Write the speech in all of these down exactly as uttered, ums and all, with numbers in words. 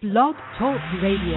Blog Talk Radio.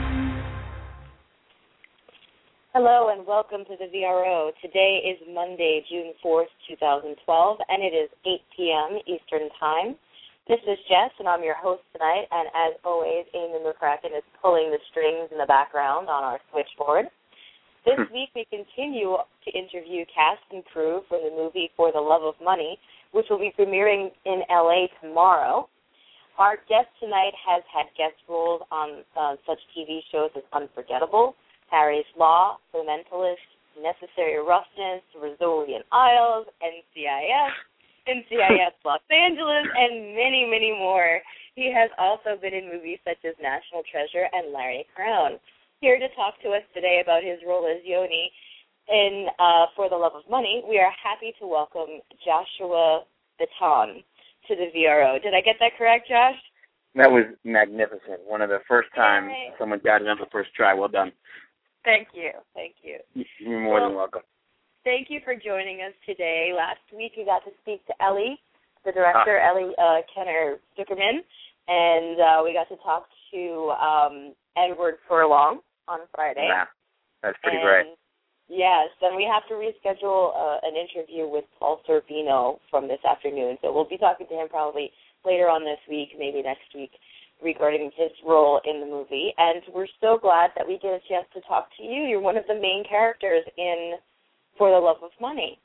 Hello and welcome to the V R O. Today is Monday, June fourth, twenty twelve, and it is eight p.m. Eastern Time. This is Jess, and I'm your host tonight, and as always, Eamon McCracken is pulling the strings in the background on our switchboard. This week we continue to interview cast and crew for the movie For the Love of Money, which will be premiering in L A tomorrow. Our guest tonight has had guest roles on uh, such T V shows as Unforgettable, Harry's Law, The Mentalist, Necessary Roughness, Rizzolian Isles, N C I S, N C I S Los Angeles, and many, many more. He has also been in movies such as National Treasure and Larry Crowne. Here to talk to us today about his role as Yoni in uh, For the Love of Money, we are happy to welcome Joshua Bitton to the V R O. Did I get that correct, Josh? That was magnificent. One of the first times Yay. someone got it on the first try. Well done. Thank you. Thank you. You're more well, than welcome. Thank you for joining us today. Last week we got to speak to Ellie, the director, ah. Ellie uh, Kenner Zuckerman, and uh, we got to talk to um, Edward Furlong on Friday. Yeah, that's pretty and, great. Yes, and we have to reschedule uh, an interview with Paul Sorvino from this afternoon, so we'll be talking to him probably later on this week, maybe next week, regarding his role in the movie. And we're so glad that we get a chance to talk to you. You're one of the main characters in For the Love of Money.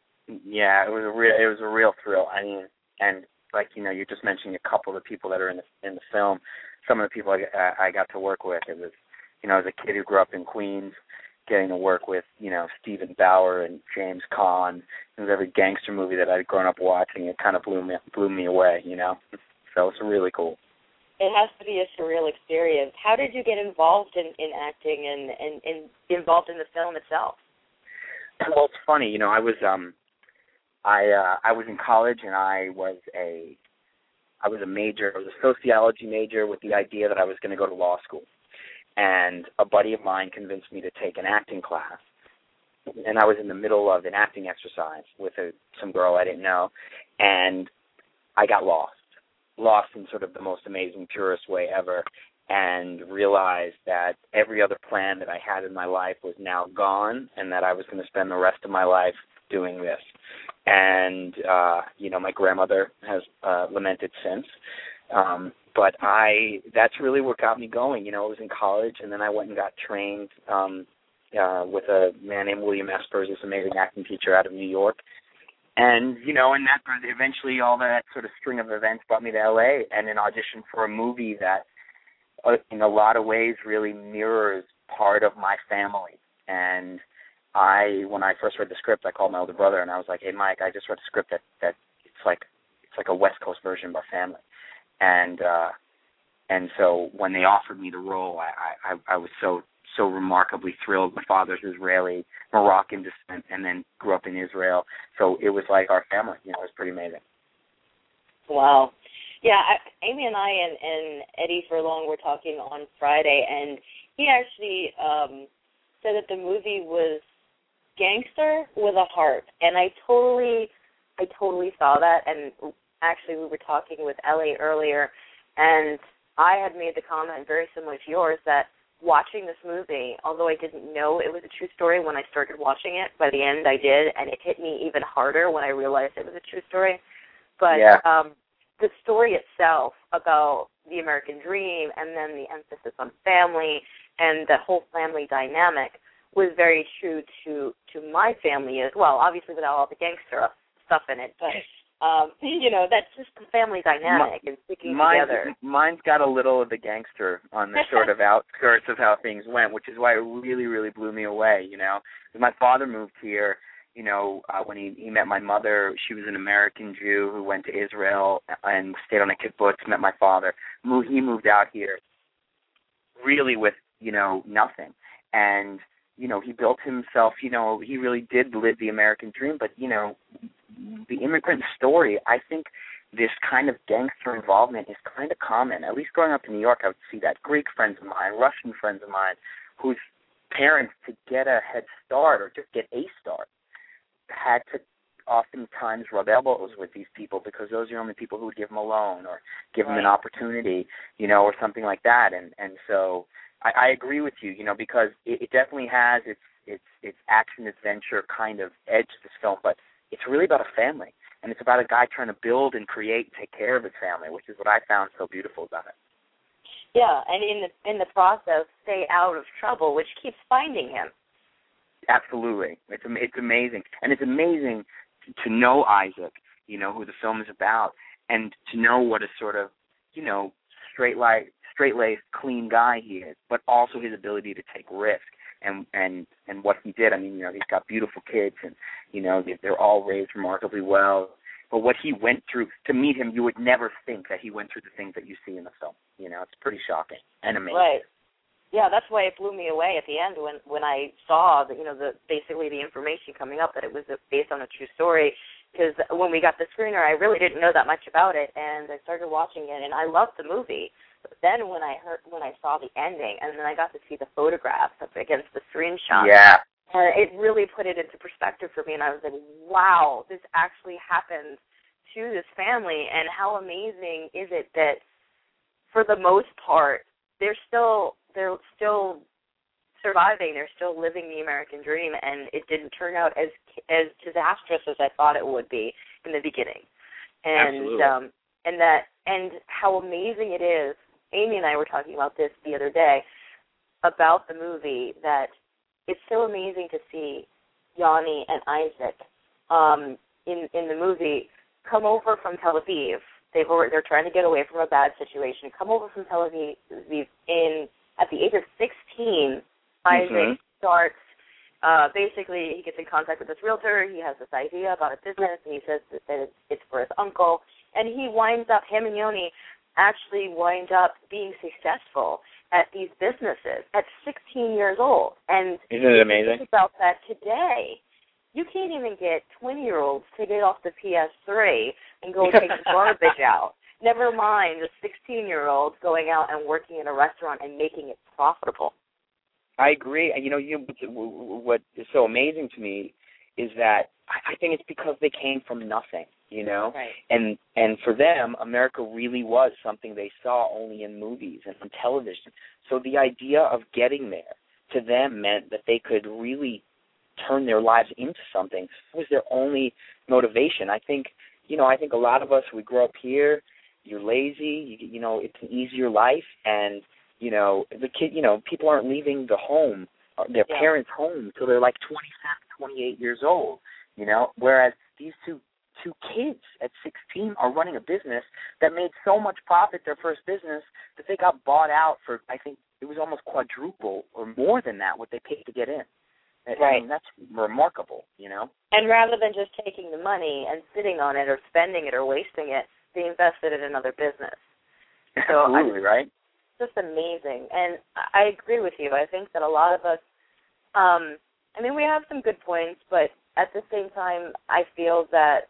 Yeah, it was a real, it was a real thrill. I mean, and like you know, you're just mentioning a couple of the people that are in the in the film. Some of the people I, I got to work with. It was, you know, as a kid who grew up in Queens, getting to work with, you know, Stephen Bauer and James Caan. It was every gangster movie that I'd grown up watching. It kind of blew me blew me away, you know. So it's really cool. It has to be a surreal experience. How did you get involved in, in acting and, and, and involved in the film itself? Well, it's funny, you know, I was um, I uh, I was in college and I was a I was a major. I was a sociology major with the idea that I was going to go to law school. And a buddy of mine convinced me to take an acting class. And I was in the middle of an acting exercise with a, some girl I didn't know, and I got lost, lost in sort of the most amazing, purest way ever, and realized that every other plan that I had in my life was now gone, and that I was going to spend the rest of my life doing this. And, uh, you know, my grandmother has uh, lamented since. Um, but I, that's really what got me going. You know, I was in college, and then I went and got trained um, uh, with a man named William Espers, this amazing acting teacher out of New York. And, you know, and that eventually all that sort of string of events brought me to L A and an audition for a movie that, uh, in a lot of ways, really mirrors part of my family. And I, when I first read the script, I called my older brother, and I was like, hey, Mike, I just read a script that, that it's like it's like a West Coast version of our family. And uh, and so when they offered me the role, I, I, I was so so remarkably thrilled. My father's Israeli, Moroccan descent, and then grew up in Israel. So it was like our family. You know, it was pretty amazing. Wow. Yeah, I, Amy and I and, and Eddie Furlong were talking on Friday, and he actually um, said that the movie was gangster with a heart. And I totally, I totally saw that, and actually, we were talking with Ellie earlier, and I had made the comment very similar to yours that watching this movie, although I didn't know it was a true story when I started watching it, by the end I did, and it hit me even harder when I realized it was a true story. But yeah. um, the story itself about the American dream and then the emphasis on family and the whole family dynamic was very true to, to my family as well, obviously without all the gangster stuff in it, but Um, you know, that's just the family dynamic and sticking mine's, together. Mine's got a little of the gangster on the sort of outskirts of how things went, which is why it really, really blew me away, you know. My father moved here, you know, uh, when he, he met my mother. She was an American Jew who went to Israel and stayed on a kibbutz, met my father. Moved, he moved out here really with, you know, nothing. And, you know, he built himself, you know, he really did live the American dream, but, you know, the immigrant story, I think this kind of gangster involvement is kind of common. At least growing up in New York, I would see that. Greek friends of mine, Russian friends of mine, whose parents, to get a head start or just get a start, had to oftentimes rub elbows with these people because those are the only people who would give them a loan or give right. them an opportunity, you know, or something like that. And and so I, I agree with you, you know, because it, it definitely has its its its action adventure kind of edge to this film, but it's really about a family, and it's about a guy trying to build and create and take care of his family, which is what I found so beautiful about it. Yeah, and in the in the process, stay out of trouble, which keeps finding him. Absolutely, it's it's amazing, and it's amazing to, to know Isaac, you know, who the film is about, and to know what a sort of, you know, straight like straight-laced, clean guy he is, but also his ability to take risk and and and what he did. I mean, you know, he's got beautiful kids, and you know, they're all raised remarkably well. But what he went through, to meet him, you would never think that he went through the things that you see in the film. You know, it's pretty shocking and amazing. Right. Yeah, that's why it blew me away at the end when, when I saw, the, you know, the basically the information coming up that it was based on a true story. Because when we got the screener, I really didn't know that much about it, and I started watching it, and I loved the movie. But then when I heard, when I saw the ending, and then I got to see the photographs up against the screenshot, yeah. Uh, it really put it into perspective for me, and I was like, wow, this actually happened to this family, and how amazing is it that, for the most part, they're still they're still surviving, they're still living the American dream, and it didn't turn out as as disastrous as I thought it would be in the beginning. And Absolutely. um, and that and how amazing it is. Amy and I were talking about this the other day about the movie, that it's so amazing to see Yanni and Isaac um, in in the movie come over from Tel Aviv. They've they're trying to get away from a bad situation. Come over from Tel Aviv in at the age of sixteen. Isaac mm-hmm. starts. Uh, basically, he gets in contact with this realtor. He has this idea about a business, and he says that it's, it's for his uncle. And he winds up, him and Yoni actually wind up being successful at these businesses at sixteen years old. And isn't it amazing? Think about that today. You can't even get twenty-year-olds to get off the P S three and go take the garbage out. Never mind the sixteen-year-olds going out and working in a restaurant and making it profitable. I agree. And, you know, you, what is so amazing to me is that I think it's because they came from nothing, you know? Right. And and for them, America really was something they saw only in movies and on television. So the idea of getting there to them meant that they could really turn their lives into something. It was their only motivation. I think, you know, I think a lot of us, we grow up here, you're lazy, you, you know, it's an easier life, and you know, the kid, you know, people aren't leaving the home, their yeah. parents' home, until they're like twenty-seven, twenty-eight years old, you know, whereas these two two kids at sixteen are running a business that made so much profit, their first business, that they got bought out for, I think, it was almost quadruple or more than that, what they paid to get in. Right. I mean, that's remarkable, you know. And rather than just taking the money and sitting on it or spending it or wasting it, they invested it in another business. So Absolutely, I, right? Just amazing. And I agree with you. I think that a lot of us, um, I mean, we have some good points, but at the same time, I feel that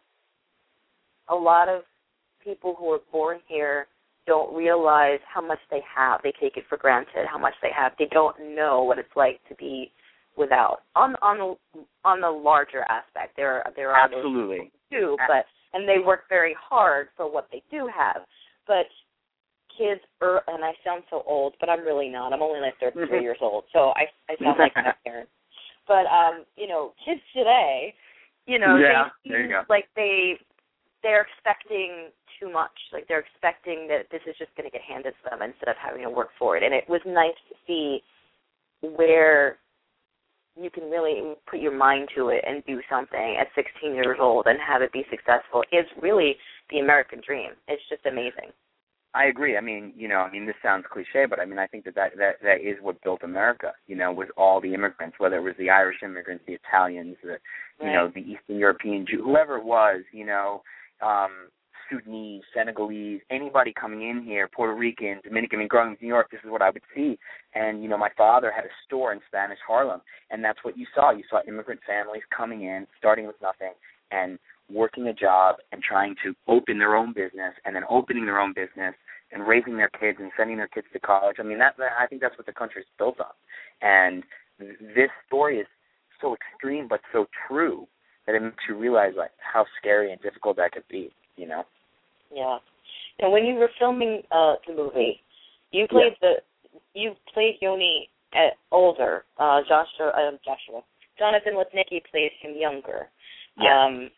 a lot of people who are born here don't realize how much they have. They take it for granted, how much they have. They don't know what it's like to be without. On on the on the larger aspect, there are there are Absolutely those too, but and they work very hard for what they do have. But kids, are, and I sound so old, but I'm really not. I'm only like thirty-three mm-hmm. years old, so I I sound like my parents. But um, you know, kids today, you know, yeah, they there you go. like they they're expecting too much. Like they're expecting that this is just going to get handed to them instead of having to work for it. And it was nice to see where you can really put your mind to it and do something at sixteen years old and have it be successful. It's really the American dream. It's just amazing. I agree. I mean, you know, I mean, this sounds cliche, but I mean, I think that that, that, that is what built America, you know, with all the immigrants, whether it was the Irish immigrants, the Italians, the, you right. know, the Eastern European Jew, whoever it was, you know, um, Sudanese, Senegalese, anybody coming in here, Puerto Rican, Dominican, I mean, growing up in New York, this is what I would see. And, you know, my father had a store in Spanish Harlem, and that's what you saw. You saw immigrant families coming in, starting with nothing, and working a job and trying to open their own business and then opening their own business and raising their kids and sending their kids to college. I mean, that, that I think that's what the country's built on. And this story is so extreme but so true that it makes you realize like how scary and difficult that could be, you know? Yeah. And when you were filming uh, the movie, you played yeah. the you played Yoni at older. Uh, Joshua, uh, Joshua, Jonathan Lipnicki played him younger. Yeah. Um,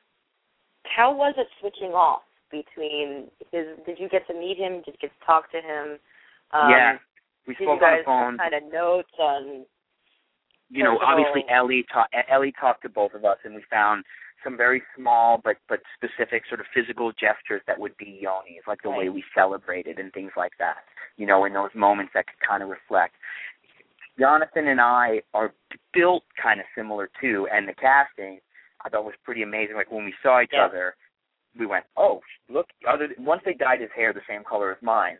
how was it switching off between his? Did you get to meet him? Did you get to talk to him? Um, yeah, we did spoke you guys on the phone. Kind of notes on. You know, obviously Ellie, ta- Ellie talked to both of us, and we found some very small but but specific sort of physical gestures that would be Yoni's, like the right. way we celebrated and things like that. You know, in those moments that could kind of reflect. Jonathan and I are built kind of similar too, and the casting I thought was pretty amazing. Like when we saw each yeah. other, we went, "Oh, look!" Other once they dyed his hair the same color as mine,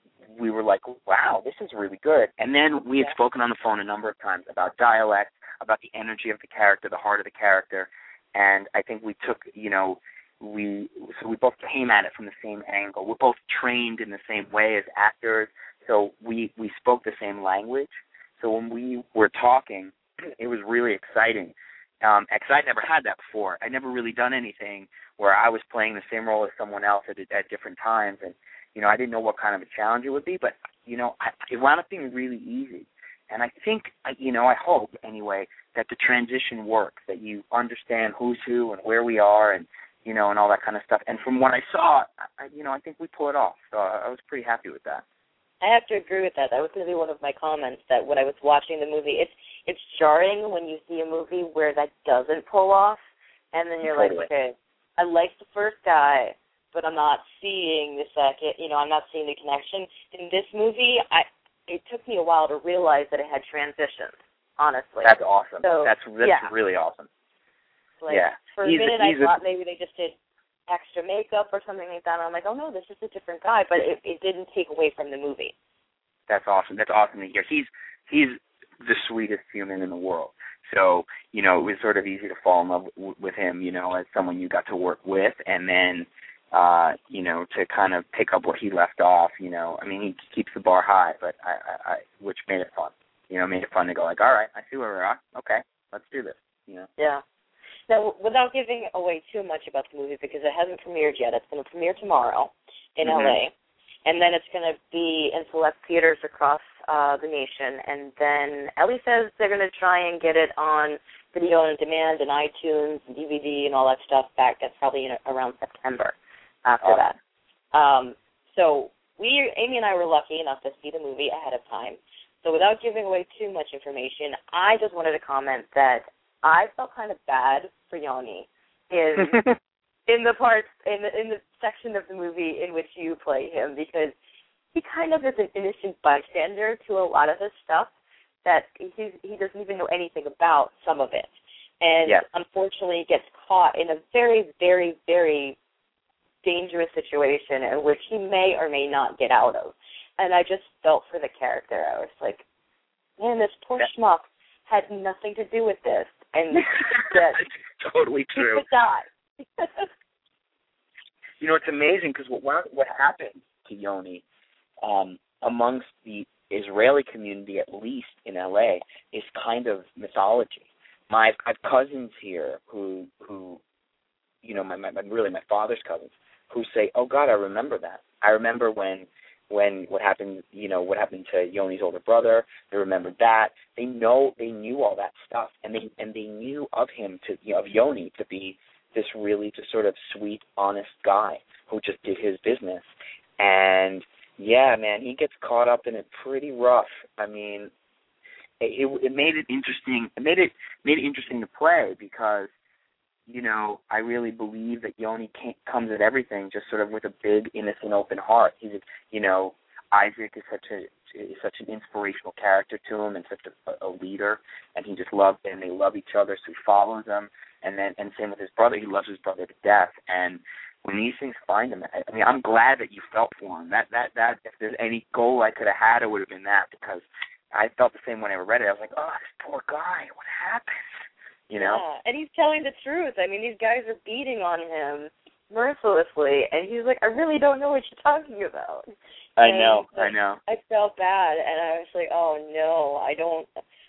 we were like, "Wow, this is really good." And then we had yeah. spoken on the phone a number of times about dialect, about the energy of the character, the heart of the character, and I think we took, you know, we so we both came at it from the same angle. We're both trained in the same way as actors, so we we spoke the same language. So when we were talking, it was really exciting. Um, because I'd never had that before. I'd never really done anything where I was playing the same role as someone else at, at different times. And, you know, I didn't know what kind of a challenge it would be. But, you know, I, it wound up being really easy. And I think, you know, I hope, anyway, that the transition works, that you understand who's who and where we are and, you know, and all that kind of stuff. And from what I saw, I, you know, I think we pull it off. So I was pretty happy with that. I have to agree with that. That was going to be one of my comments, that when I was watching the movie, it's it's jarring when you see a movie where that doesn't pull off, and then you're totally. like, okay, I like the first guy, but I'm not seeing the second, you know, I'm not seeing the connection. In this movie, I it took me a while to realize that it had transitions, honestly. That's awesome. So, that's that's yeah. really awesome. Like, yeah. For a he's minute, a, I thought a, maybe they just did extra makeup or something like that, and I'm like, oh, no, this is a different guy, but it, it didn't take away from the movie. That's awesome. That's awesome to hear. He's he's the sweetest human in the world. So, you know, it was sort of easy to fall in love w- with him, you know, as someone you got to work with, and then, uh, you know, to kind of pick up where he left off, you know. I mean, he keeps the bar high, but I, I, I which made it fun. You know, made it fun to go like, all right, I see where we're at. Okay, let's do this, you know. Yeah. Now, without giving away too much about the movie, because it hasn't premiered yet, it's going to premiere tomorrow in mm-hmm. L A, and then it's going to be in select theaters across uh, the nation. And then Ellie says they're going to try and get it on video on demand and iTunes and D V D and all that stuff back. That's probably in around September after awesome. that. Um, so we, Amy and I were lucky enough to see the movie ahead of time. So without giving away too much information, I just wanted to comment that I felt kind of bad for Yoni in in the parts in the in the section of the movie in which you play him, because he kind of is an innocent bystander to a lot of this stuff that he's, he doesn't even know anything about some of it, and yeah. unfortunately gets caught in a very, very, very dangerous situation in which he may or may not get out of. And I just felt for the character. I was like, man, this poor yeah. schmuck had nothing to do with this, and that totally true. He could die. You know, it's amazing because what what happened to Yoni um, amongst the Israeli community, at least in L A, is kind of mythology. My I have cousins here who who, you know, my, my really my father's cousins who say, "Oh God, I remember that. I remember when." When what happened, you know, what happened to Yoni's older brother, they remembered that. They know, they knew all that stuff, and they and they knew of him to, you know, of Yoni to be this really just sort of sweet, honest guy who just did his business. And yeah, man, he gets caught up in it pretty rough. I mean, it, it, it made it interesting. It made it made it interesting to play because, you know, I really believe that Yoni can't, comes at everything just sort of with a big, innocent, open heart. He's, a, you know, Isaac is such a is such an inspirational character to him and such a, a leader, and he just loves them. They love each other, so he follows them. And then, and same with his brother. He loves his brother to death. And when these things find him, I mean, I'm glad that you felt for him. That that that if there's any goal I could have had, it would have been that, because I felt the same when I read it. I was like, oh, this poor guy, what happened? You know? Yeah, and he's telling the truth. I mean, these guys are beating on him mercilessly, and he's like, I really don't know what you're talking about. I and know, like, I know. I felt bad, and I was like, oh, no, I don't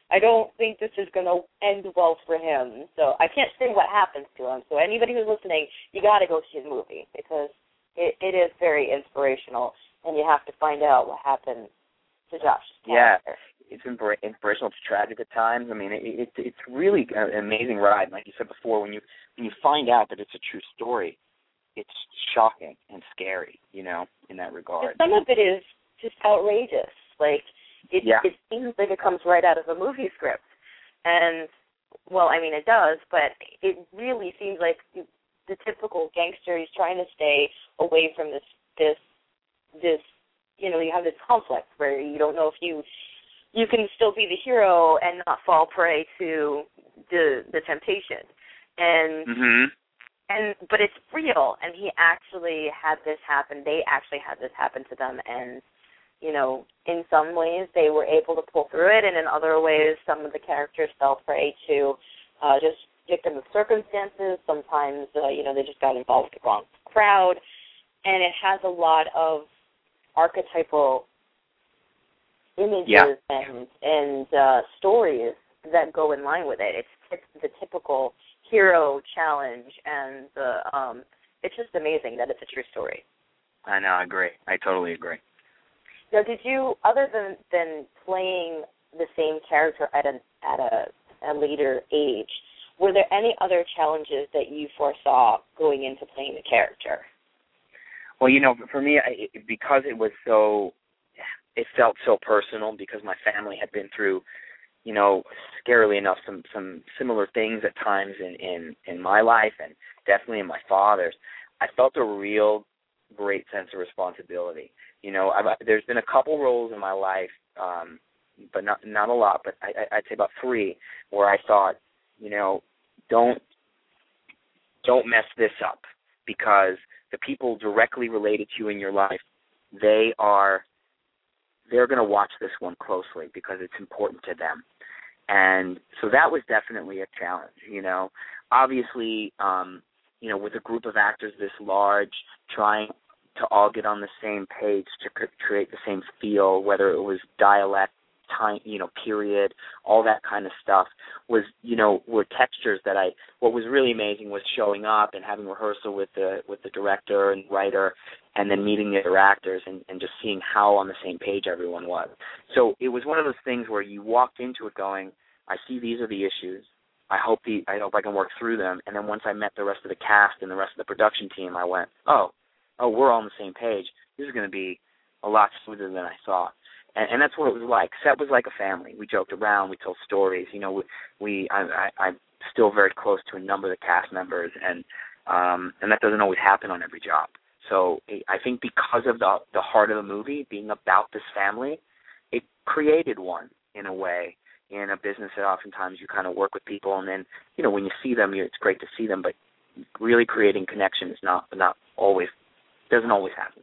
I don't think this is going to end well for him. So I can't say what happens to him. So anybody who's listening, you got to go see the movie because it, it is very inspirational, and you have to find out what happened to Josh's character. Yeah, it's inspirational. It's tragic at times. I mean, it, it, it's really an amazing ride. Like you said before, when you when you find out that it's a true story, it's shocking and scary, you know, in that regard. And some of it is just outrageous. Like, it, yeah. it seems like it comes right out of a movie script. And, well, I mean, it does, but it really seems like the typical gangster is trying to stay away from this, this, this, you know, you have this conflict where you don't know if you, you can still be the hero and not fall prey to the, the temptation. And, mm-hmm. and, but it's real, and he actually had this happen. They actually had this happen to them, and, you know, in some ways they were able to pull through it, and in other ways some of the characters fell prey to uh, just victim of circumstances. Sometimes, uh, you know, they just got involved with the wrong crowd, and it has a lot of archetypal images yeah. and, and uh, stories that go in line with it. It's, it's the typical hero challenge, and uh, um, it's just amazing that it's a true story. I know, I agree. I totally agree. Now, did you, other than, than playing the same character at a at a, a later age, were there any other challenges that you foresaw going into playing the character? Well, you know, for me, I, it, because it was so, it felt so personal because my family had been through, you know, scarily enough, some, some similar things at times in, in, in my life and definitely in my father's. I felt a real great sense of responsibility. You know, I've, there's been a couple roles in my life, um, but not not a lot, but I, I'd say about three, where I thought, you know, don't don't mess this up, because the people directly related to you in your life, they are they're going to watch this one closely because it's important to them. And so that was definitely a challenge. You know, obviously, um, you know, with a group of actors this large, trying to all get on the same page to create the same feel, whether it was dialect, time, you know, period, all that kind of stuff was, you know, were textures that I, what was really amazing was showing up and having rehearsal with the with the director and writer, and then meeting the other actors and, and just seeing how on the same page everyone was. So it was one of those things where you walked into it going, I see these are the issues. I hope the I hope I can work through them. And then once I met the rest of the cast and the rest of the production team, I went, oh, oh, we're all on the same page. This is going to be a lot smoother than I thought. And, and that's what it was like. Set was like a family. We joked around. We told stories. You know, we, we I, I, I'm still very close to a number of the cast members, and um, and that doesn't always happen on every job. So I think because of the the heart of the movie being about this family, it created one in a way. In a business that oftentimes you kind of work with people, and then, you know, when you see them, you, it's great to see them, but really creating connection is not not always, doesn't always happen.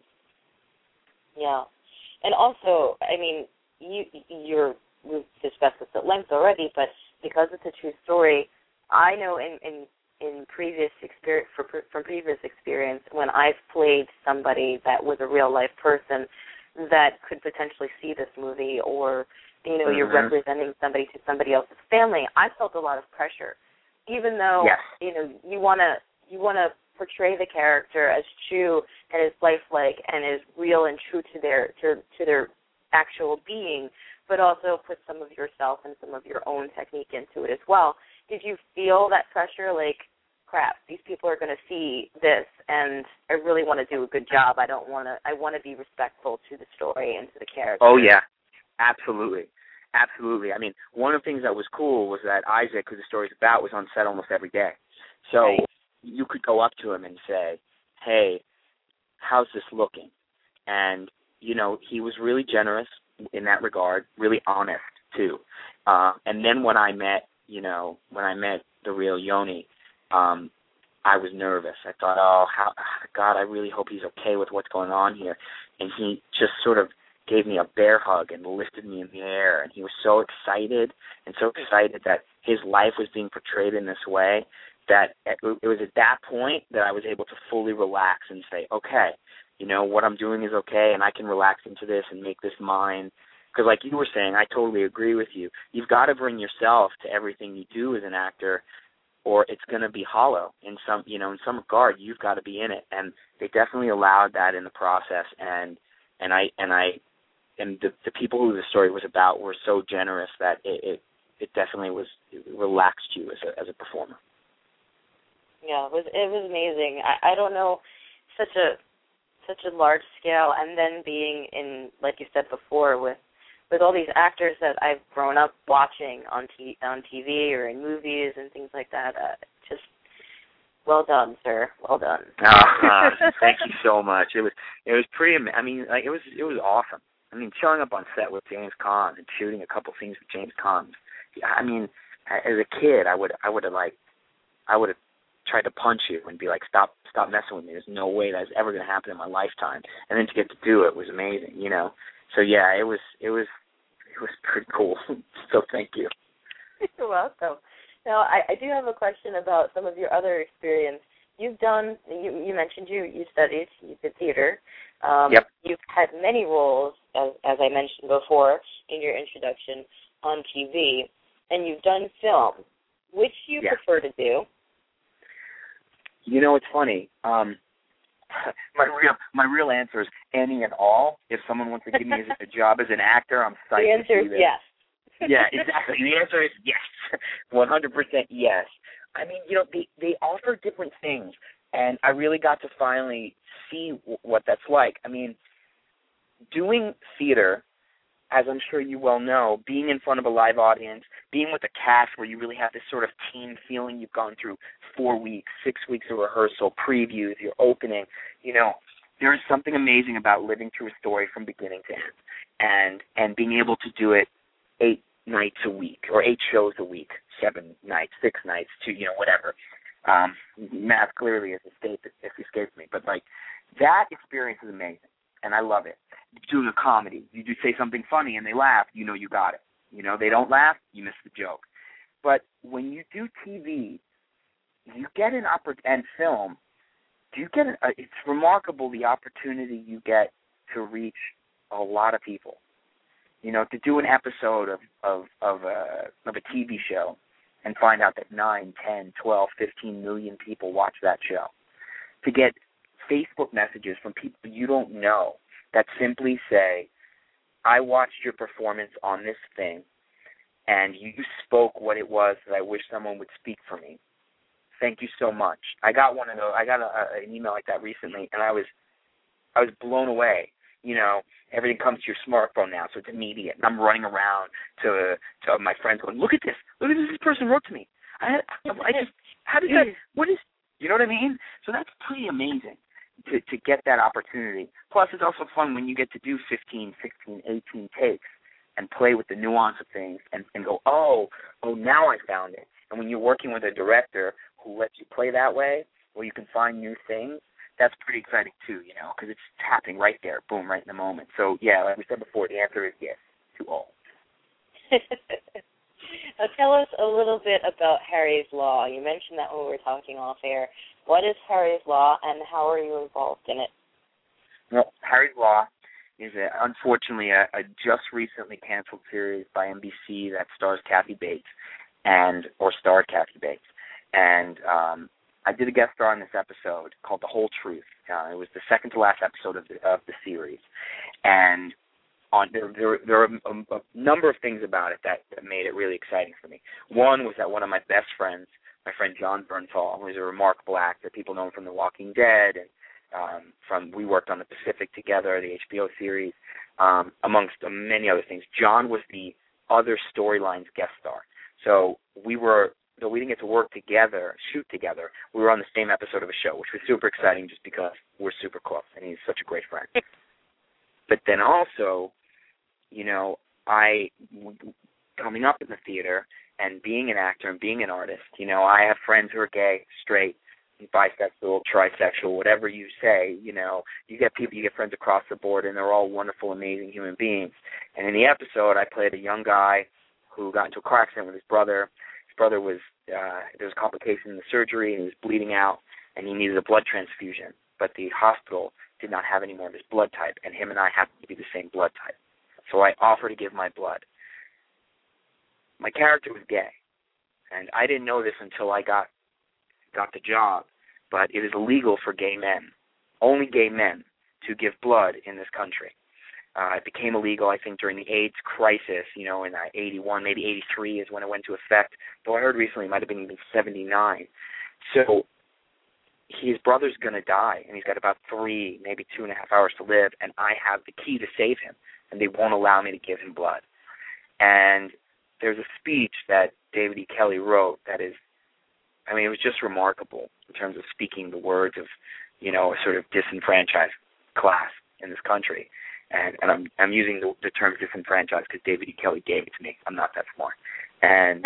Yeah. And also, I mean, you, you're, we've discussed this at length already, but because it's a true story, I know in, in, in previous experience, for, from previous experience, when I've played somebody that was a real-life person that could potentially see this movie, or, you know, mm-hmm. you're representing somebody to somebody else's family, I felt a lot of pressure. Even though, yes. you know, you want to you want to portray the character as true and as lifelike and as real and true to their to, to their actual being, but also put some of yourself and some of your own technique into it as well. Did you feel that pressure, like, crap, these people are going to see this, and I really want to do a good job. I don't want to. I want to be respectful to the story and to the character. Oh yeah, absolutely, absolutely. I mean, one of the things that was cool was that Isaac, who the story's about, was on set almost every day. So right. you could go up to him and say, "Hey, how's this looking?" And you know, he was really generous in that regard, really honest too. Uh, and then when I met, you know, when I met the real Yoni. Um, I was nervous. I thought, oh, how, God, I really hope he's okay with what's going on here. And he just sort of gave me a bear hug and lifted me in the air. And he was so excited and so excited that his life was being portrayed in this way that it was at that point that I was able to fully relax and say, okay, you know, what I'm doing is okay, and I can relax into this and make this mine, Because like you were saying, I totally agree with you. You've got to bring yourself to everything you do as an actor, or it's going to be hollow in some, you know, in some regard. You've got to be in it, and they definitely allowed that in the process. And and I and I and the, the people who the story was about were so generous that it it, it definitely was it relaxed you as a as a performer. Yeah, it was it was amazing. I, I don't know, such a such a large scale, and then being in, like you said before, with with all these actors that I've grown up watching on t- on T V or in movies and things like that. Uh, just well done, sir. Well done. Oh, uh, thank you so much. It was it was pretty. I mean, like it was it was awesome. I mean, showing up on set with James Caan and shooting a couple scenes with James Caan. I mean, as a kid, I would I would have like I would have tried to punch you and be like, stop stop messing with me. There's no way that's ever going to happen in my lifetime. And then to get to do it was amazing, you know. So yeah, it was it was it was pretty cool. So thank you. You're welcome. Now I, I do have a question about some of your other experience. You've done you, you mentioned you you studied you did theater. Um, yep. You've had many roles, as as I mentioned before in your introduction, on T V, and you've done film. Which do you yeah. prefer to do? You know, it's funny. Um, my real my real answer is any and all. If someone wants to give me a job as an actor, I'm psyched. The answer is yes. Yeah, exactly. The answer is yes, one hundred percent yes. I mean, you know, they they offer different things, and I really got to finally see w- what that's like. I mean, doing theater, as I'm sure you well know, being in front of a live audience, being with a cast where you really have this sort of team feeling, you've gone through four weeks, six weeks of rehearsal, previews, your opening, you know, there is something amazing about living through a story from beginning to end and and being able to do it eight nights a week or eight shows a week, seven nights, six nights, two, you know, whatever. Um, math clearly is escaped, if escapes me, but like that experience is amazing, and I love it. Doing a comedy, you do say something funny and they laugh, you know you got it. You know, they don't laugh, you miss the joke. But when you do T V, you get an opportunity, and film, you get a, it's remarkable the opportunity you get to reach a lot of people. You know, to do an episode of of of a of a T V show and find out that nine, ten, twelve, fifteen million people watch that show. To get Facebook messages from people you don't know that simply say, I watched your performance on this thing, and you spoke what it was that I wish someone would speak for me. Thank you so much. I got one of those. I got a, a, an email like that recently, and I was, I was blown away. You know, everything comes to your smartphone now, so it's immediate. And I'm running around to to my friends going, look at this. Look at this. This person wrote to me. I, I, I just, how did that? What is? You know what I mean? So that's pretty amazing. To, to get that opportunity. Plus, it's also fun when you get to do fifteen, sixteen, eighteen takes and play with the nuance of things and, and go, oh, oh, now I found it. And when you're working with a director who lets you play that way, where you can find new things, that's pretty exciting too, you know, because it's happening right there, boom, right in the moment. So, yeah, like we said before, the answer is yes to all. Now, tell us a little bit about Harry's Law. You mentioned that when we were talking off air. What is Harry's Law, and how are you involved in it? Well, Harry's Law is, a, unfortunately, a, a just recently canceled series by N B C that stars Kathy Bates, and or starred Kathy Bates. And um, I did a guest star on this episode called The Whole Truth. Uh, it was the second to last episode of the, of the series. And on there, there, there are a, a number of things about it that, that made it really exciting for me. One was that one of my best friends, my friend John Bernthal, who's a remarkable actor. People know him from The Walking Dead, and um, from we worked on The Pacific together, the H B O series, um, amongst many other things. John was the other storylines guest star. So we were, though we didn't get to work together, shoot together, we were on the same episode of a show, which was super exciting just because we're super close, and he's such a great friend. But then also, you know, I, coming up in the theater and being an actor and being an artist, you know, I have friends who are gay, straight, bisexual, trisexual, whatever you say, you know, you get people, you get friends across the board, and they're all wonderful, amazing human beings. And in the episode, I played a young guy who got into a car accident with his brother. His brother was, uh, there was a complication in the surgery, and he was bleeding out, and he needed a blood transfusion. But the hospital did not have any more of his blood type, and him and I happened to be the same blood type. So I offer to give my blood. My character was gay, and I didn't know this until I got got the job, but it is illegal for gay men, only gay men, to give blood in this country. Uh, it became illegal, I think, during the AIDS crisis, you know, in uh, eighty-one, maybe eighty-three is when it went into effect, though I heard recently it might have been even seventy-nine. So his brother's going to die, and he's got about three, maybe two and a half hours to live, and I have the key to save him, and they won't allow me to give him blood. And there's a speech that David E. Kelley wrote that is, I mean, it was just remarkable in terms of speaking the words of, you know, a sort of disenfranchised class in this country. And, and I'm I'm using the, the term disenfranchised because David E. Kelley gave it to me. I'm not that smart. And,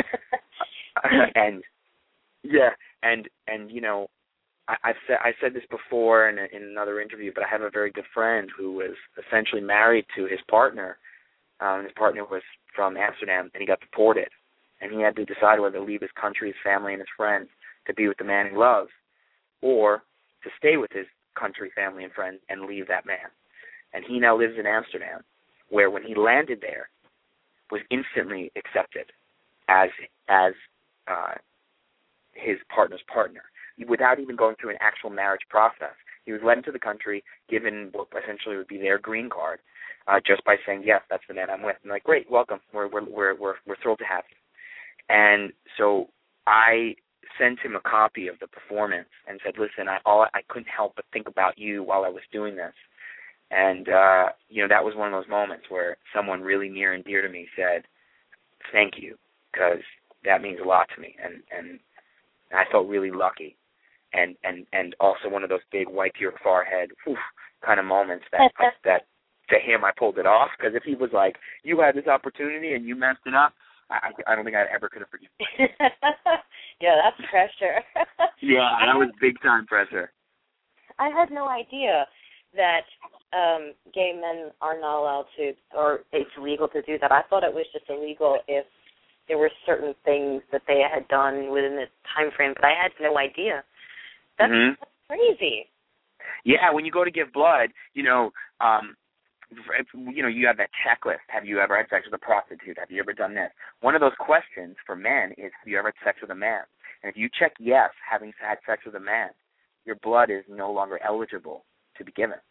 and yeah, and, and you know, I, I've said I said this before in, a, in another interview, but I have a very good friend who was essentially married to his partner. Um, his partner was from Amsterdam, and he got deported. And he had to decide whether to leave his country, his family, and his friends to be with the man he loves, or to stay with his country, family, and friends and leave that man. And he now lives in Amsterdam, where when he landed there, was instantly accepted as as uh, his partner's partner, without even going through an actual marriage process. He was led into the country, given what essentially would be their green card, uh, just by saying, yes, that's the man I'm with. And like, great, welcome. We're we're we're we're, we're thrilled to have you. And so I sent him a copy of the performance and said, listen, I all I couldn't help but think about you while I was doing this. And, uh, you know, that was one of those moments where someone really near and dear to me said, thank you, because that means a lot to me. And, and I felt really lucky. And, and, and also one of those big wipe your forehead oof, kind of moments that, that to him I pulled it off. Because if he was like, you had this opportunity and you messed it up, I, I don't think I ever could have forgiven you. Yeah, that's pressure. Yeah, that was big-time pressure. I had no idea that um, gay men are not allowed to, or it's illegal to do that. I thought it was just illegal if there were certain things that they had done within the time frame, but I had no idea. That's, mm-hmm. that's crazy. Yeah, when you go to give blood, you know, um, you know, you have that checklist. Have you ever had sex with a prostitute? Have you ever done this? One of those questions for men is, have you ever had sex with a man? And if you check yes, having had sex with a man, your blood is no longer eligible to be given.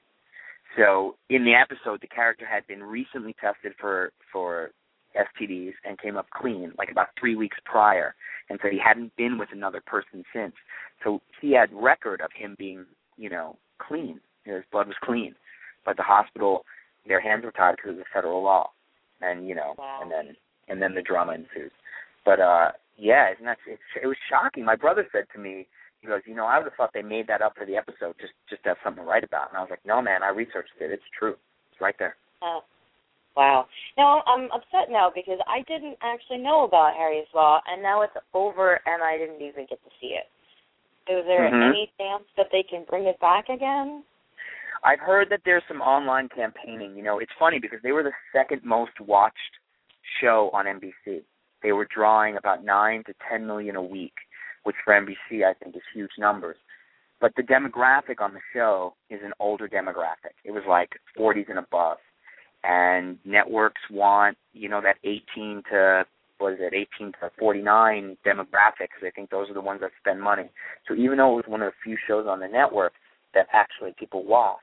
So in the episode, the character had been recently tested for, for S T Ds and came up clean, like about three weeks prior, and so he hadn't been with another person since. So he had record of him being, you know, clean. His blood was clean. But the hospital, their hands were tied because of the federal law, and you know, wow. and then and then the drama ensues. But uh, yeah, isn't that, it, it was shocking. My brother said to me, he goes, you know, I would have thought they made that up for the episode just just to have something to write about. And I was like, no, man, I researched it. It's true. It's right there. Oh, wow. Now I'm upset now because I didn't actually know about Harry's Law, and now it's over, and I didn't even get to see it. Is there mm-hmm. any chance that they can bring it back again? I've heard that there's some online campaigning. You know, it's funny because they were the second most watched show on N B C. They were drawing about nine to ten million a week, which for N B C I think is huge numbers. But the demographic on the show is an older demographic. It was like forties and above. And networks want, you know, that eighteen to, what is it, eighteen to forty-nine demographic, because I think those are the ones that spend money. So even though it was one of the few shows on the network that actually people watched,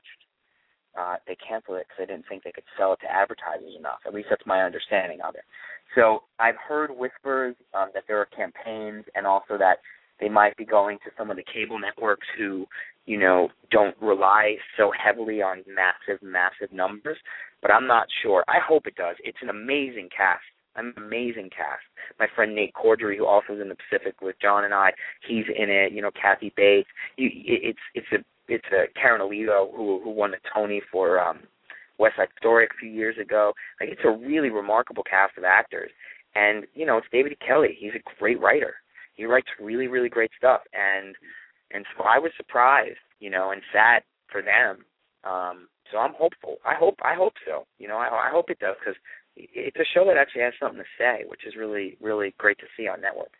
uh, they canceled it because they didn't think they could sell it to advertisers enough. At least that's my understanding of it. So I've heard whispers um, that there are campaigns, and also that they might be going to some of the cable networks who, you know, don't rely so heavily on massive, massive numbers. But I'm not sure. I hope it does. It's an amazing cast. An amazing cast. My friend Nate Corddry, who also is in the Pacific with John and I, he's in it. You know, Kathy Bates. It's it's a it's a Karen Alito who who won a Tony for um, West Side Story a few years ago. Like, it's a really remarkable cast of actors. And you know, it's David E. Kelley. He's a great writer. He writes really, really great stuff. And and so I was surprised, you know, and sad for them. Um, so I'm hopeful. I hope I hope so. You know, I, I hope it does, because it's a show that actually has something to say, which is really, really great to see on network.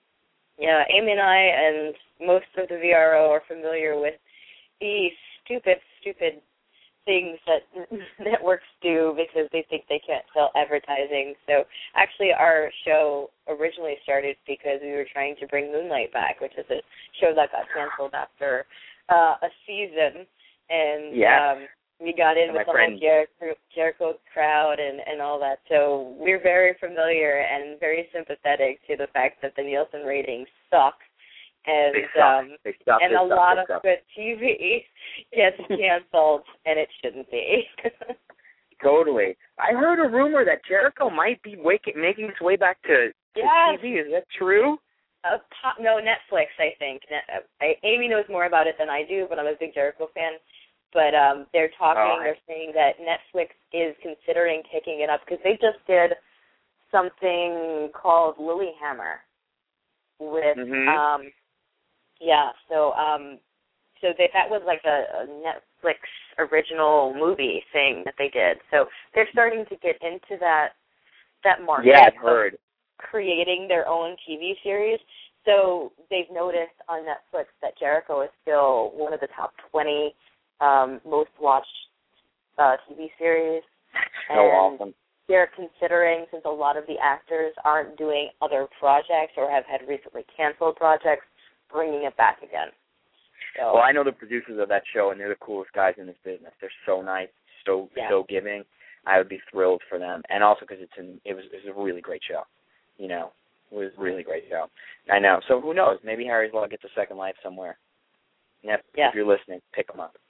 Yeah, Amy and I and most of the V R O are familiar with the stupid, stupid things that networks do because they think they can't sell advertising. So actually our show originally started because we were trying to bring Moonlight back, which is a show that got canceled after uh, a season. And yes. um, we got in and with the friend. whole Jericho, Jericho crowd and, and all that. So we're very familiar and very sympathetic to the fact that the Nielsen ratings suck. And they suck. um, they suck. and they a suck. lot they of suck. good T V gets canceled, and it shouldn't be. Totally. I heard a rumor that Jericho might be waking, making its way back to, to yes. T V. Is that true? Uh, pop, no, Netflix, I think. Net, uh, I, Amy knows more about it than I do, but I'm a big Jericho fan. But um, they're talking, oh, I... they're saying that Netflix is considering picking it up because they just did something called Lilyhammer with, mm-hmm. um, yeah, so um, so they, that was like a, a Netflix original movie thing that they did. So they're starting to get into that that market yeah, I've heard. of creating their own T V series. So they've noticed on Netflix that Jericho is still one of the top twenty um, most watched uh, T V series. So and awesome. They're considering, since a lot of the actors aren't doing other projects or have had recently canceled projects, bringing it back again. So, well, I know the producers of that show, and they're the coolest guys in this business. They're so nice, so yeah. so giving. I would be thrilled for them, and also because it's an, it was it was a really great show. You know, it was a really great show. I know. So who knows? Maybe Harry's Law gets a second life somewhere. If, yeah. if you're listening, pick him up.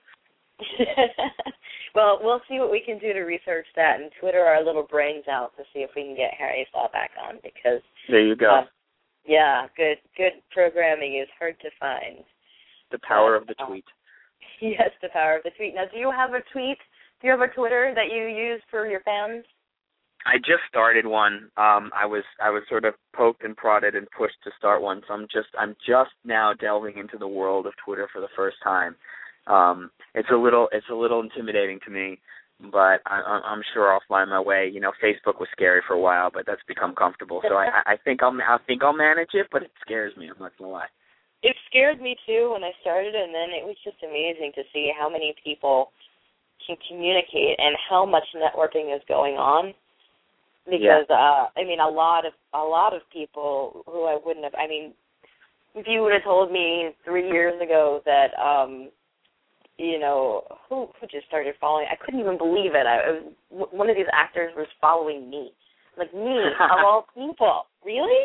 Well, we'll see what we can do to research that and Twitter our little brains out to see if we can get Harry's Law back on because there you go. Uh, yeah, good good programming is hard to find. The power but, of the tweet. Uh, yes, the power of the tweet. Now, do you have a tweet? Do you have a Twitter that you use for your fans? I just started one. Um, I was I was sort of poked and prodded and pushed to start one, so I'm just I'm just now delving into the world of Twitter for the first time. Um, it's a little it's a little intimidating to me, but I, I'm sure I'll find my way. You know, Facebook was scary for a while, but that's become comfortable. So I, I think I'll I think I'll manage it, but it scares me. I'm not gonna lie. It scared me too when I started, and then it was just amazing to see how many people can communicate and how much networking is going on. Because yeah. uh, I mean, a lot of a lot of people who I wouldn't have. I mean, if you would have told me three years ago that, um, you know, who who just started following, I couldn't even believe it. I, one of these actors was following me, like me of all people. Really?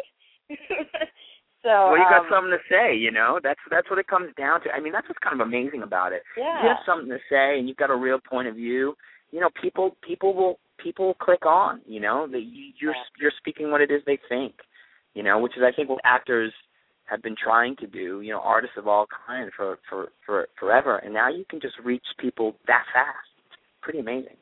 So, well, you got um, something to say, you know. That's that's what it comes down to. I mean, that's what's kind of amazing about it. Yeah. If you have something to say and you've got a real point of view, you know, people people will people will click on. You know, that you, you're yeah. you're speaking what it is they think. You know, which is I think what actors have been trying to do. You know, artists of all kinds for for for forever, and now you can just reach people that fast. It's pretty amazing.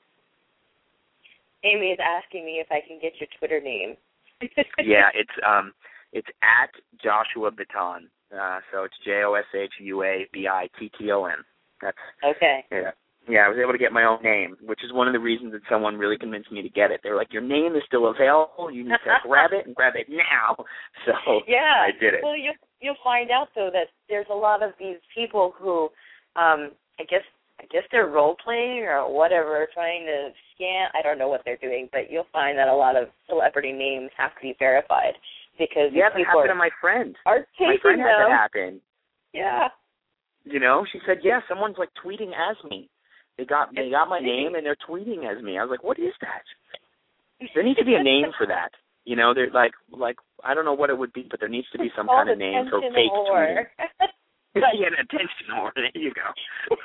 Amy is asking me if I can get your Twitter name. yeah, it's um. It's at Joshua Bitton. Uh, so it's J O S H U A B I T T O N. That's okay. Yeah. Yeah, I was able to get my own name, which is one of the reasons that someone really convinced me to get it. They were like, your name is still available. You need to grab it and grab it now. So yeah. I did it. Well, you'll, you'll find out, though, that there's a lot of these people who, um, I guess, I guess they're role-playing or whatever, trying to scam. I don't know what they're doing, but you'll find that a lot of celebrity names have to be verified. Because yeah, that people happened to my friend. Are my friend them. had that happen. Yeah. You know, she said, yeah, someone's like tweeting as me. They got they got my name and they're tweeting as me. I was like, what is that? There needs to be a name for that. You know, they're like like I don't know what it would be, but there needs to be some kind of name for fake tweeting. Yeah, an attention whore. There you go.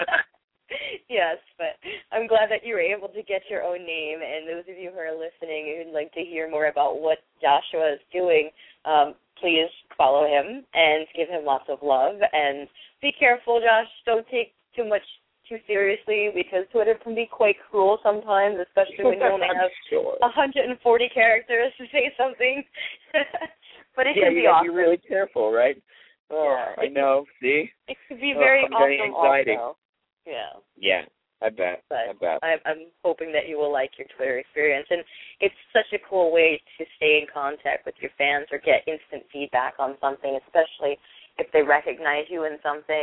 Yes, but I'm glad that you were able to get your own name, and those of you who are listening who would like to hear more about what Joshua is doing, um, please follow him and give him lots of love, and be careful, Josh. Don't take too much too seriously, because Twitter can be quite cruel sometimes, especially when you only have sure. one hundred forty characters to say something. But it yeah, can be you awesome. Yeah, be really careful, right? Oh, yeah, I know. See? It could be very oh, I'm awesome anxiety. also. Yeah. Yeah, I bet. But I bet. I'm, I'm hoping that you will like your Twitter experience. And it's such a cool way to stay in contact with your fans or get instant feedback on something, especially if they recognize you in something.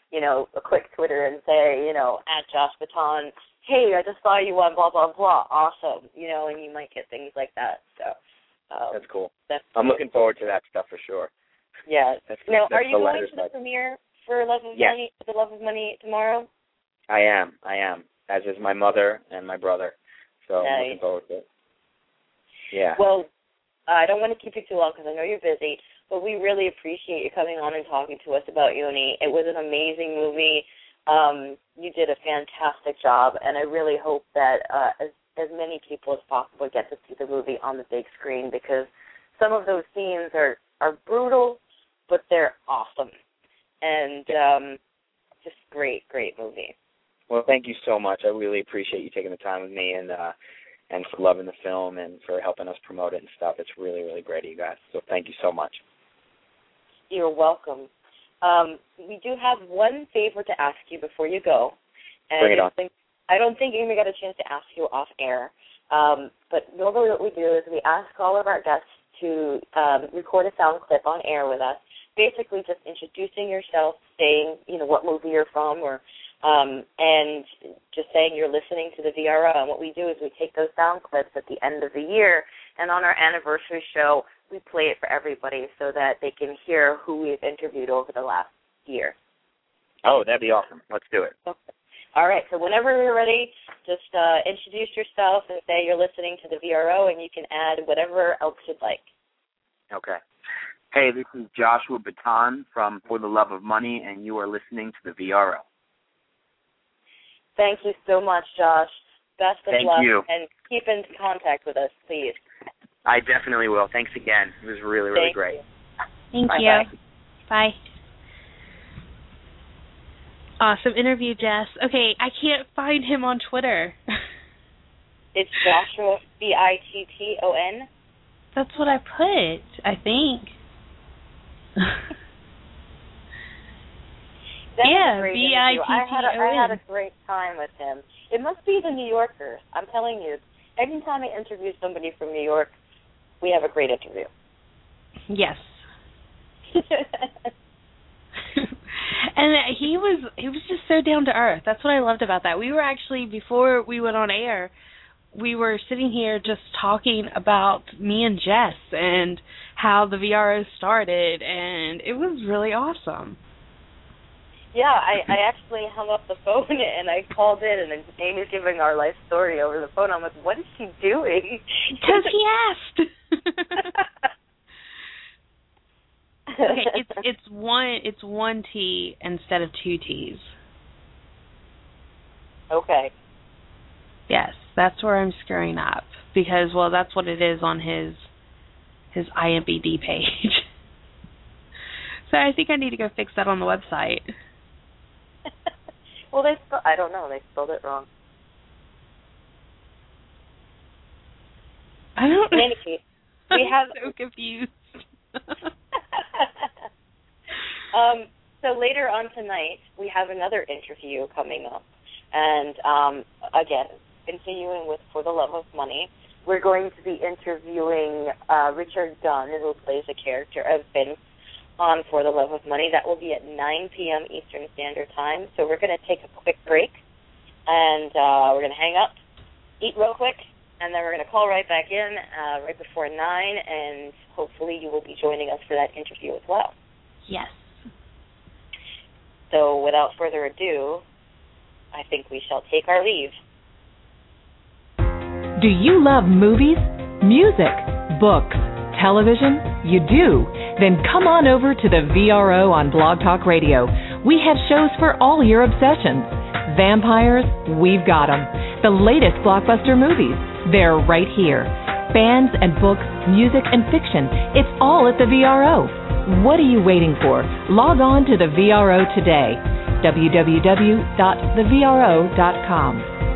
you know, a quick Twitter and say, you know, at Josh Baton, hey, I just saw you on blah, blah, blah, awesome, you know, and you might get things like that. So um, That's cool. That's I'm cool. looking forward to that stuff for sure. Yeah. That's, now, that's are you going to the side. premiere for Love of Yes. Money, The Love of Money tomorrow? I am. I am. As is my mother and my brother. So Nice. I'm looking forward to it. Yeah. Well, I don't want to keep you too long because I know you're busy, but we really appreciate you coming on and talking to us about Uni. It was an amazing movie. Um, you did a fantastic job, and I really hope that uh, as, as many people as possible get to see the movie on the big screen, because some of those scenes are, are brutal, but they're awesome. And um, just great, great movie. Well, thank you so much. I really appreciate you taking the time with me and uh, and for loving the film and for helping us promote it and stuff. It's really, really great of you guys. So thank you so much. You're welcome. Um, we do have one favor to ask you before you go. And Bring it I on. think, I don't think Amy got a chance to ask you off air. Um, but normally what we do is we ask all of our guests to um, record a sound clip on air with us, basically just introducing yourself, saying, you know, what movie you're from, or um, and just saying you're listening to the V R O. And what we do is we take those sound clips at the end of the year, and on our anniversary show, we play it for everybody so that they can hear who we've interviewed over the last year. Oh, that'd be awesome. Let's do it. Okay. All right, so whenever you're ready, just uh, introduce yourself and say you're listening to the V R O, and you can add whatever else you'd like. Okay. Hey, this is Joshua Baton from For the Love of Money, and you are listening to the V R O. Thank you so much, Josh. Best of Thank luck, you. and keep in contact with us, please. I definitely will. Thanks again. It was really, really Thank great. you. Thank Bye-bye. you. Bye. Awesome interview, Jess. Okay, I can't find him on Twitter. It's Joshua, B I T T O N. That's what I put, I think. Yeah, B B I T T O N. I had a, I had a great time with him. It must be the New Yorker. I'm telling you, anytime I interview somebody from New York, we have a great interview. Yes. And he was he was just so down to earth. That's what I loved about that. We were actually, before we went on air, we were sitting here just talking about me and Jess and how the V R O started, and it was really awesome. Yeah, I, I actually hung up the phone and I called in, and then Amy's giving our life story over the phone. I'm like, what is she doing? Because he asked. Okay, it's it's one it's one T instead of two T's. Okay. Yes, that's where I'm screwing up, because, well, that's what it is on his his I M D B page. So I think I need to go fix that on the website. Well, they sp- I don't know. They spelled it wrong. I don't know. In any case, we I'm have so confused. um, so later on tonight, we have another interview coming up. And, um, again, continuing with For the Love of Money, we're going to be interviewing uh, Richard Dunn, who plays the character of Vince on For the Love of Money. That will be at nine p.m. Eastern Standard Time. So we're going to take a quick break, and uh, we're going to hang up, eat real quick, and then we're going to call right back in uh, right before nine, and hopefully you will be joining us for that interview as well. Yes. So without further ado, I think we shall take our leave. Do you love movies, music, books, television? You do? Then come on over to the V R O on Blog Talk Radio. We have shows for all your obsessions. Vampires? We've got them. The latest blockbuster movies? They're right here. Bands and books, music and fiction. It's all at the V R O. What are you waiting for? Log on to the V R O today. w w w dot the v r o dot com.